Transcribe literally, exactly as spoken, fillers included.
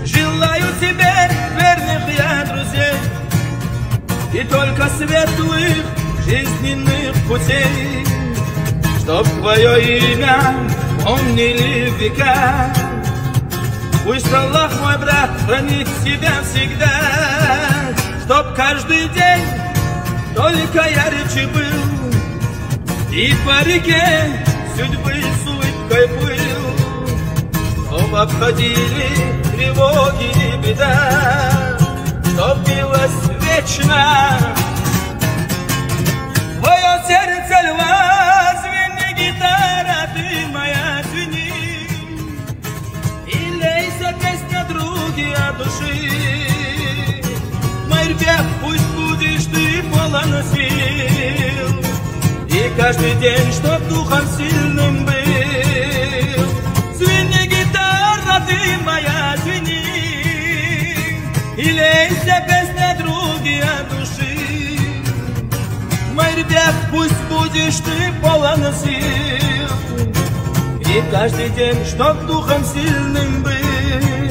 Желаю тебе верных я друзей и только светлых жизненных путей, чтоб твое имя помнили в века. Пусть Аллах, мой брат, хранит тебя всегда, чтоб каждый день только ярче был, и по реке судьбы с улыбкой плыл, чтоб обходили тревоги и беда, чтоб билось вечно твое сердце льва. Звени, гитара, ты моя, звени, и лейся песня други от души. Мой ребят, пусть будешь ты полон сил, и каждый день, чтоб духом сильным был. Звени, гитара, ты моя, звени, и лейся песня други от души. Мой ребят, пусть будешь ты полон сил, и каждый день, чтоб духом сильным был.